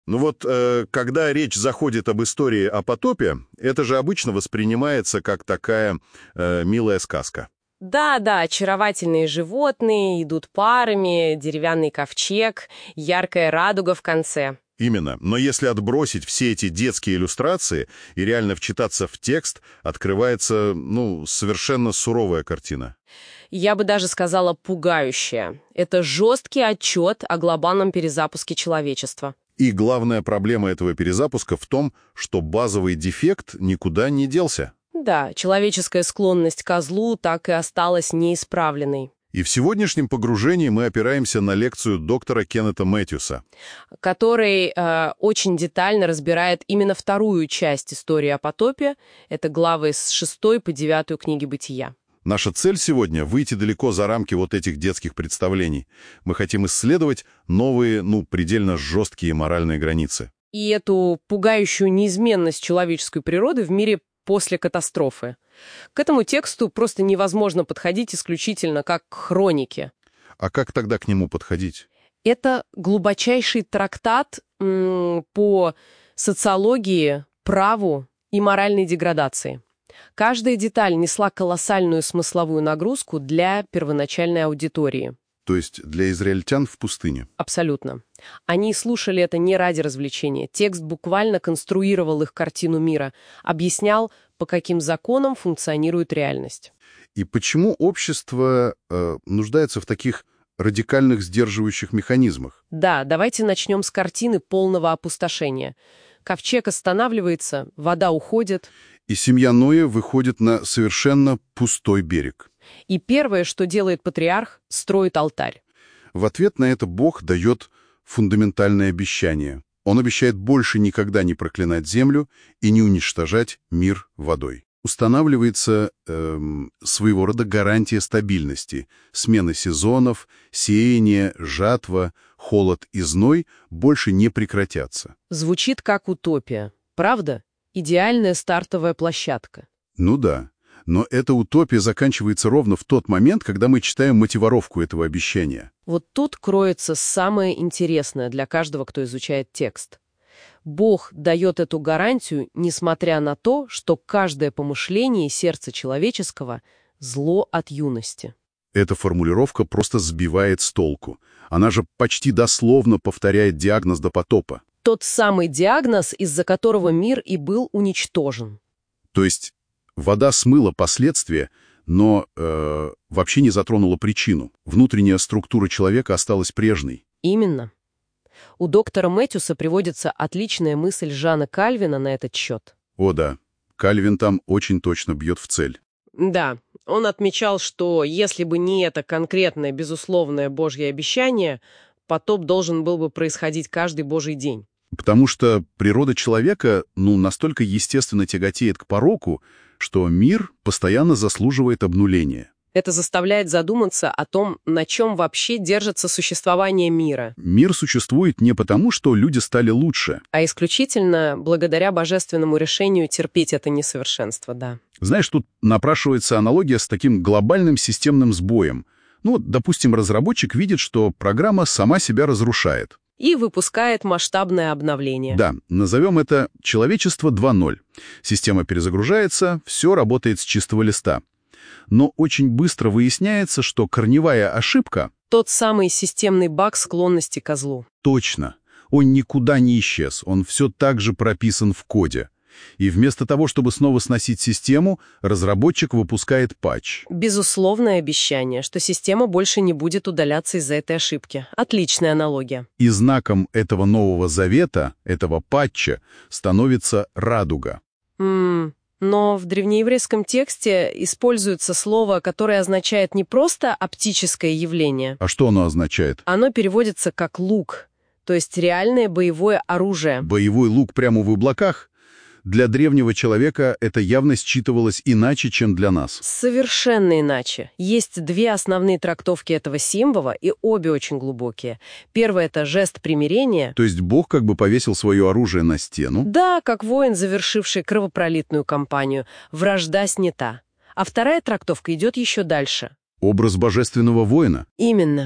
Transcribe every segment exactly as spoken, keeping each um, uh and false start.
Ну вот, э, когда речь заходит об истории о потопе, это же обычно воспринимается как такая э, милая сказка. Да-да, очаровательные животные идут парами, деревянный ковчег, яркая радуга в конце. Именно. Но если отбросить все эти детские иллюстрации и реально вчитаться в текст, открывается, ну, совершенно суровая картина. Я бы даже сказала пугающая. Это жесткий отчет о глобальном перезапуске человечества. И главная проблема этого перезапуска в том, что базовый дефект никуда не делся. Да, человеческая склонность к злу так и осталась неисправленной. И в сегодняшнем погружении мы опираемся на лекцию доктора Кеннета Мэтьюса, который э, очень детально разбирает именно вторую часть истории о потопе. Это главы с шестой по девятую книги Бытия. Наша цель сегодня — выйти далеко за рамки вот этих детских представлений. Мы хотим исследовать новые, ну, предельно жесткие моральные границы. И эту пугающую неизменность человеческой природы в мире после катастрофы. К этому тексту просто невозможно подходить исключительно как к хронике. А как тогда к нему подходить? Это глубочайший трактат м, по социологии, праву и моральной деградации. Каждая деталь несла колоссальную смысловую нагрузку для первоначальной аудитории. То есть для израильтян в пустыне? Абсолютно. Они слушали это не ради развлечения. Текст буквально конструировал их картину мира, объяснял, по каким законам функционирует реальность. И почему общество э, нуждается в таких радикальных сдерживающих механизмах? Да, давайте начнем с картины полного опустошения. Ковчег останавливается, вода уходит. И семья Ноя выходит на совершенно пустой берег. И первое, что делает патриарх, строит алтарь. В ответ на это Бог дает фундаментальное обещание. Он обещает больше никогда не проклинать землю и не уничтожать мир водой. Устанавливается эм, своего рода гарантия стабильности. Смены сезонов, сеяние, жатва, холод и зной больше не прекратятся. Звучит как утопия. Правда? Идеальная стартовая площадка. Ну да. Но эта утопия заканчивается ровно в тот момент, когда мы читаем мотивировку этого обещания. Вот тут кроется самое интересное для каждого, кто изучает текст. Бог дает эту гарантию, несмотря на то, что каждое помышление сердца человеческого — зло от юности. Эта формулировка просто сбивает с толку. Она же почти дословно повторяет диагноз до потопа. Тот самый диагноз, из-за которого мир и был уничтожен. То есть вода смыла последствия, но э, вообще не затронула причину. Внутренняя структура человека осталась прежней. Именно. У доктора Мэтьюса приводится отличная мысль Жана Кальвина на этот счет. О да, Кальвин там очень точно бьет в цель. Да, он отмечал, что если бы не это конкретное, безусловное Божье обещание, потоп должен был бы происходить каждый Божий день. Потому что природа человека, ну, настолько естественно тяготеет к пороку, что мир постоянно заслуживает обнуления. Это заставляет задуматься о том, на чем вообще держится существование мира. Мир существует не потому, что люди стали лучше. А исключительно благодаря божественному решению терпеть это несовершенство, да. Знаешь, тут напрашивается аналогия с таким глобальным системным сбоем. Ну, вот, допустим, разработчик видит, что программа сама себя разрушает. И выпускает масштабное обновление. Да, назовем это «человечество два ноль». Система перезагружается, все работает с чистого листа. Но очень быстро выясняется, что корневая ошибка... Тот самый системный баг склонности ко злу. Точно. Он никуда не исчез, он все так же прописан в коде. И вместо того, чтобы снова сносить систему, разработчик выпускает патч. Безусловное обещание, что система больше не будет удаляться из-за этой ошибки. Отличная аналогия. И знаком этого нового завета, этого патча, становится радуга. Ммм... Но в древнееврейском тексте используется слово, которое означает не просто оптическое явление. А что оно означает? Оно переводится как лук, то есть реальное боевое оружие. Боевой лук прямо в облаках? Для древнего человека это явно считывалось иначе, чем для нас. Совершенно иначе. Есть две основные трактовки этого символа, и обе очень глубокие. Первое — это жест примирения. То есть Бог как бы повесил свое оружие на стену? Да, как воин, завершивший кровопролитную кампанию. Вражда снята. А вторая трактовка идет еще дальше. Образ божественного воина? Именно.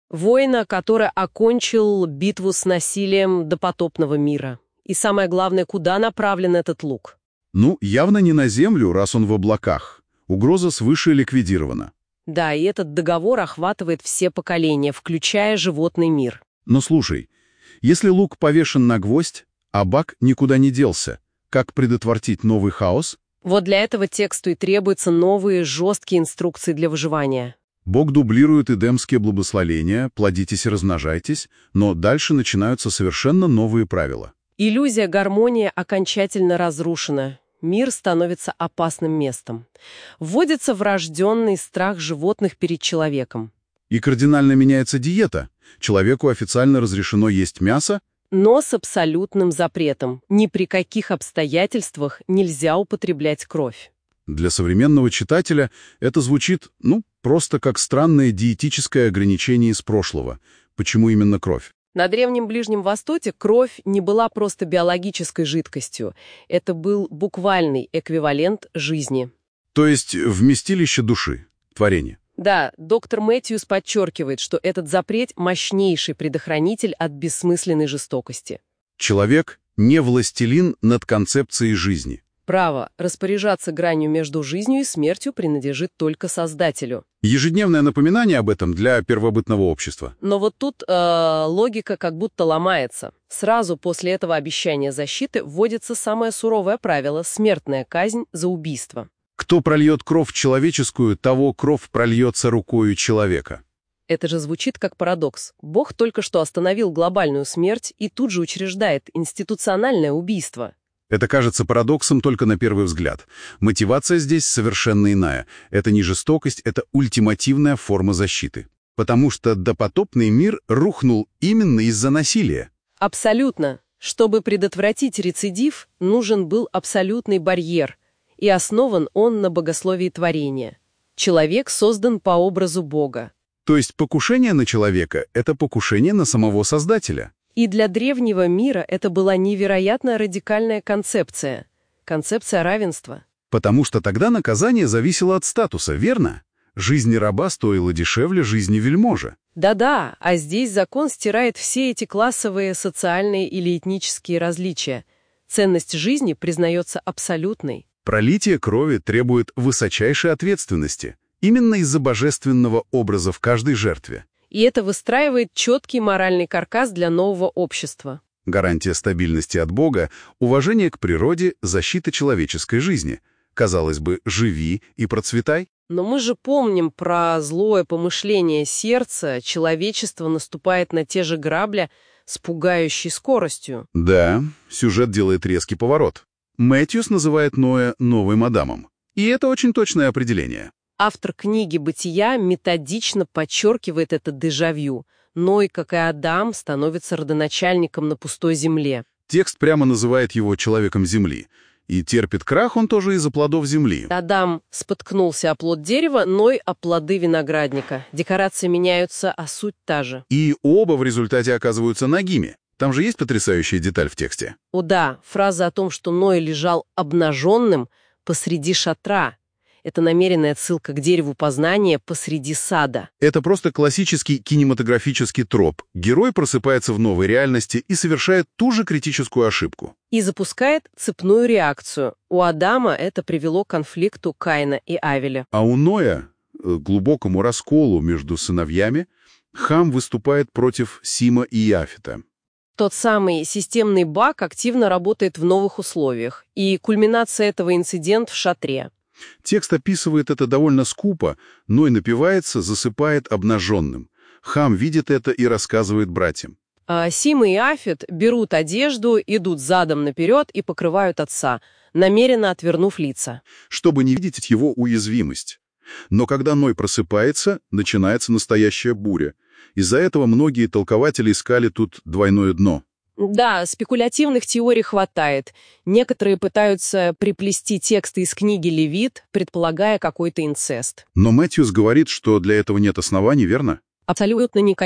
Воина, который окончил битву с насилием допотопного мира. И самое главное, куда направлен этот лук? Ну, явно не на Землю, раз он в облаках. Угроза свыше ликвидирована. Да, и этот договор охватывает все поколения, включая животный мир. Но слушай, если лук повешен на гвоздь, а Бак никуда не делся, как предотвратить новый хаос? Вот для этого тексту и требуются новые жесткие инструкции для выживания. Бог дублирует эдемские благословения, плодитесь и размножайтесь, но дальше начинаются совершенно новые правила. Иллюзия гармонии окончательно разрушена. Мир становится опасным местом. Вводится врожденный страх животных перед человеком. И кардинально меняется диета. Человеку официально разрешено есть мясо, Но с абсолютным запретом. Ни при каких обстоятельствах нельзя употреблять кровь. Для современного читателя это звучит, ну, просто как странное диетическое ограничение из прошлого. Почему именно кровь? На Древнем Ближнем Востоке кровь не была просто биологической жидкостью. Это был буквальный эквивалент жизни. То есть вместилище души, творение. Да, доктор Мэтьюс подчеркивает, что этот запрет – мощнейший предохранитель от бессмысленной жестокости. Человек не властелин над концепцией жизни. Право распоряжаться гранью между жизнью и смертью принадлежит только Создателю. Ежедневное напоминание об этом для первобытного общества. Но вот тут э, логика как будто ломается. Сразу после этого обещания защиты вводится самое суровое правило – смертная казнь за убийство. Кто прольет кровь человеческую, того кровь прольется рукою человека. Это же звучит как парадокс. Бог только что остановил глобальную смерть и тут же учреждает институциональное убийство. Это кажется парадоксом только на первый взгляд. Мотивация здесь совершенно иная. Это не жестокость, это ультимативная форма защиты. Потому что допотопный мир рухнул именно из-за насилия. Абсолютно. Чтобы предотвратить рецидив, нужен был абсолютный барьер. И основан он на богословии творения. Человек создан по образу Бога. То есть покушение на человека — это покушение на самого Создателя. И для древнего мира это была невероятно радикальная концепция. Концепция равенства. Потому что тогда наказание зависело от статуса, верно? Жизнь раба стоила дешевле жизни вельможи. Да-да, а здесь закон стирает все эти классовые, социальные или этнические различия. Ценность жизни признается абсолютной. Пролитие крови требует высочайшей ответственности, именно из-за божественного образа в каждой жертве. И это выстраивает четкий моральный каркас для нового общества. Гарантия стабильности от Бога, уважение к природе, защита человеческой жизни. Казалось бы, живи и процветай. Но мы же помним про злое помышление сердца, человечество наступает на те же грабли с пугающей скоростью. Да, сюжет делает резкий поворот. Мэтьюс называет Ноя новым Адамом. И это очень точное определение. Автор книги «Бытия» методично подчеркивает это дежавю. Ной, как и Адам, становится родоначальником на пустой земле. Текст прямо называет его человеком земли. И терпит крах он тоже из-за плодов земли. Адам споткнулся о плод дерева, Ной — о плоды виноградника. Декорации меняются, а суть та же. И оба в результате оказываются нагими. Там же есть потрясающая деталь в тексте. О да, фраза о том, что Ной лежал обнаженным посреди шатра. Это намеренная отсылка к дереву познания посреди сада. Это просто классический кинематографический троп. Герой просыпается в новой реальности и совершает ту же критическую ошибку. И запускает цепную реакцию. У Адама это привело к конфликту Каина и Авеля. А у Ноя, глубокому расколу между сыновьями, Хам выступает против Сима и Иафета. Тот самый системный баг активно работает в новых условиях. И кульминация этого инцидента в шатре. Текст описывает это довольно скупо, Ной напивается, засыпает обнаженным. Хам видит это и рассказывает братьям. А Сим и Иафет берут одежду, идут задом наперед и покрывают отца, намеренно отвернув лица. Чтобы не видеть его уязвимость. Но когда Ной просыпается, начинается настоящая буря. Из-за этого многие толкователи искали тут двойное дно. Да, спекулятивных теорий хватает. Некоторые пытаются приплести тексты из книги «Левит», предполагая какой-то инцест. Но Мэтьюс говорит, что для этого нет оснований, верно? Абсолютно никаких.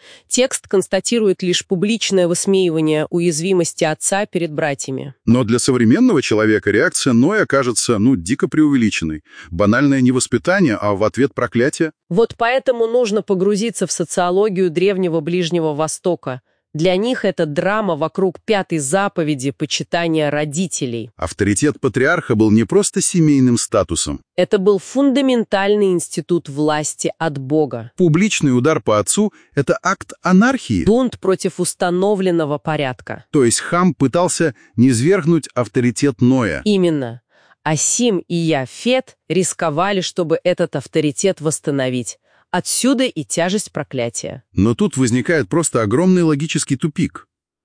Текст констатирует лишь публичное высмеивание уязвимости отца перед братьями. Но для современного человека реакция Ноя кажется, ну, дико преувеличенной. Банальное не воспитание, а в ответ проклятие. Вот поэтому нужно погрузиться в социологию древнего Ближнего Востока. Для них это драма вокруг пятой заповеди почитания родителей. Авторитет патриарха был не просто семейным статусом. Это был фундаментальный институт власти от Бога. Публичный удар по отцу — это акт анархии. Бунт против установленного порядка. То есть Хам пытался низвергнуть авторитет Ноя. Именно. А Сим и Яфет рисковали, чтобы этот авторитет восстановить. Отсюда и тяжесть проклятия. Но тут возникает просто огромный логический тупик.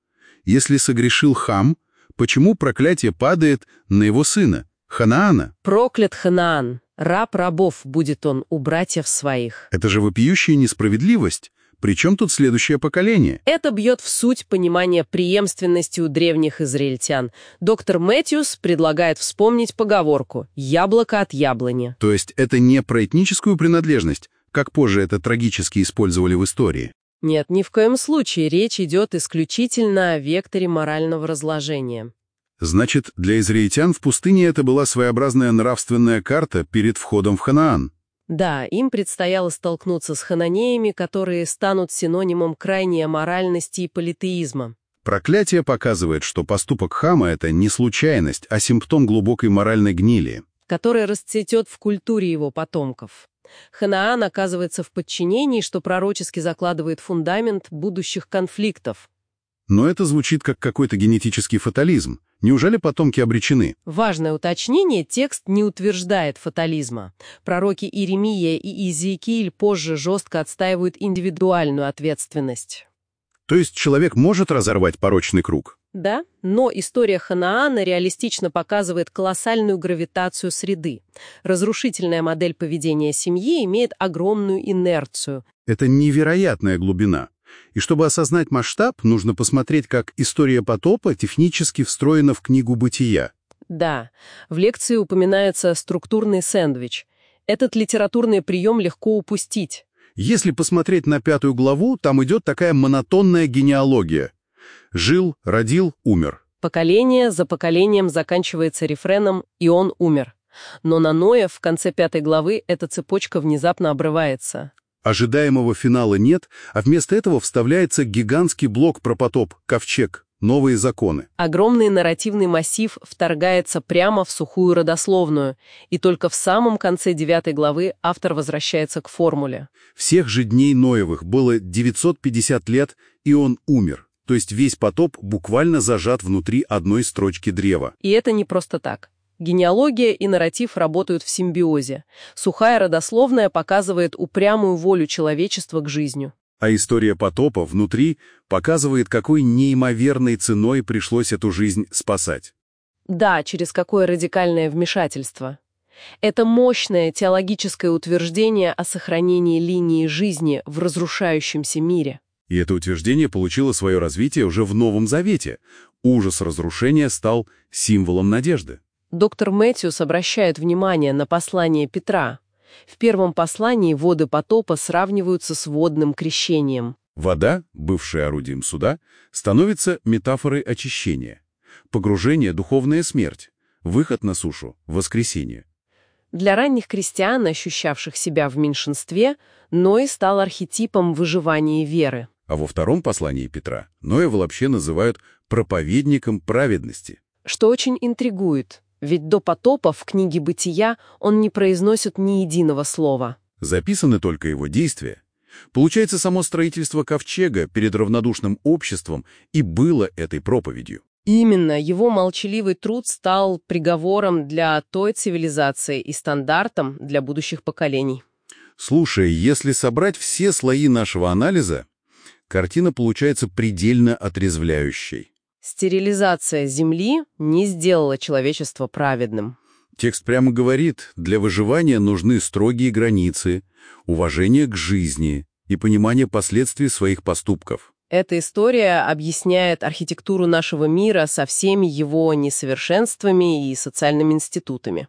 Если согрешил Хам, почему проклятие падает на его сына, Ханаана? Проклят Ханаан, раб рабов будет он у братьев своих. Это же вопиющая несправедливость. Причем тут следующее поколение? Это бьет в суть понимания преемственности у древних израильтян. Доктор Мэтьюс предлагает вспомнить поговорку «яблоко от яблони». То есть это не про этническую принадлежность, как позже это трагически использовали в истории. Нет, ни в коем случае речь идет исключительно о векторе морального разложения. Значит, для израильтян в пустыне это была своеобразная нравственная карта перед входом в Ханаан. Да, им предстояло столкнуться с хананеями, которые станут синонимом крайней аморальности и политеизма. Проклятие показывает, что поступок Хама — это не случайность, а симптом глубокой моральной гнили, которая расцветет в культуре его потомков. Ханаан оказывается в подчинении, что пророчески закладывает фундамент будущих конфликтов. Но это звучит как какой-то генетический фатализм. Неужели потомки обречены? Важное уточнение, текст не утверждает фатализма. Пророки Иеремия и Иезекииль позже жестко отстаивают индивидуальную ответственность. То есть человек может разорвать порочный круг? Да, но история Ханаана реалистично показывает колоссальную гравитацию среды. Разрушительная модель поведения семьи имеет огромную инерцию. Это невероятная глубина. И чтобы осознать масштаб, нужно посмотреть, как история потопа технически встроена в книгу «Бытия». Да, в лекции упоминается структурный сэндвич. Этот литературный прием легко упустить. Если посмотреть на пятую главу, там идет такая монотонная генеалогия. Жил, родил, умер. Поколение за поколением заканчивается рефреном «и он умер». Но на Ноя в конце пятой главы эта цепочка внезапно обрывается. Ожидаемого финала нет, а вместо этого вставляется гигантский блок про потоп, ковчег, новые законы. Огромный нарративный массив вторгается прямо в сухую родословную, и только в самом конце девятой главы автор возвращается к формуле. Всех же дней Ноевых было девятьсот пятьдесят лет, и он умер. То есть весь потоп буквально зажат внутри одной строчки древа. И это не просто так. Генеалогия и нарратив работают в симбиозе. Сухая родословная показывает упрямую волю человечества к жизни. А история потопа внутри показывает, какой неимоверной ценой пришлось эту жизнь спасать. Да, через какое радикальное вмешательство. Это мощное теологическое утверждение о сохранении линии жизни в разрушающемся мире. И это утверждение получило свое развитие уже в Новом Завете. Ужас разрушения стал символом надежды. Доктор Мэтьюс обращает внимание на послание Петра. В первом послании воды потопа сравниваются с водным крещением. Вода, бывшая орудием суда, становится метафорой очищения. Погружение — духовная смерть, выход на сушу — воскресение. Для ранних христиан, ощущавших себя в меньшинстве, Ной стал архетипом выживания веры. А во втором послании Петра Ноя вообще называют проповедником праведности. Что очень интригует. Ведь до потопа в книге «Бытия» он не произносит ни единого слова. Записаны только его действия. Получается, само строительство ковчега перед равнодушным обществом и было этой проповедью. Именно, его молчаливый труд стал приговором для той цивилизации и стандартом для будущих поколений. Слушай, если собрать все слои нашего анализа, картина получается предельно отрезвляющей. Стерилизация Земли не сделала человечество праведным. Текст прямо говорит, для выживания нужны строгие границы, уважение к жизни и понимание последствий своих поступков. Эта история объясняет архитектуру нашего мира со всеми его несовершенствами и социальными институтами. Да,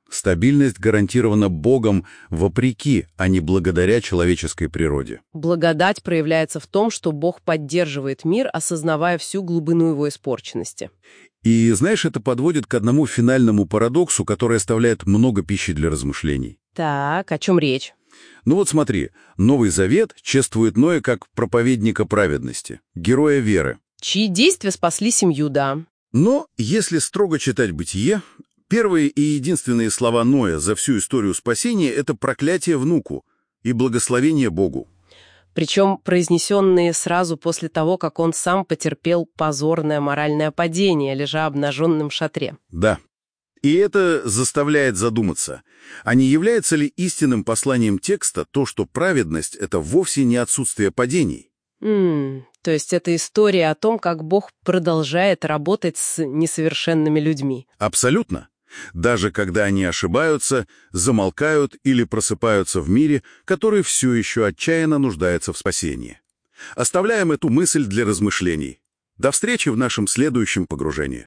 Стабильность гарантирована Богом вопреки, а не благодаря человеческой природе. Благодать проявляется в том, что Бог поддерживает мир, осознавая всю глубину его испорченности. И, знаешь, это подводит к одному финальному парадоксу, который оставляет много пищи для размышлений. Так, о чем речь? Ну вот смотри, Новый Завет чествует Ноя как проповедника праведности, героя веры. Чьи действия спасли семью, да. Но если строго читать Бытие, первые и единственные слова Ноя за всю историю спасения — это проклятие внуку и благословение Богу. Причем произнесенные сразу после того, как он сам потерпел позорное моральное падение, лежа обнаженным в шатре. Да. И это заставляет задуматься, а не является ли истинным посланием текста то, что праведность — это вовсе не отсутствие падений? М, то есть это история о том, как Бог продолжает работать с несовершенными людьми. Абсолютно. Даже когда они ошибаются, замолкают или просыпаются в мире, который все еще отчаянно нуждается в спасении. Оставляем эту мысль для размышлений. До встречи в нашем следующем погружении.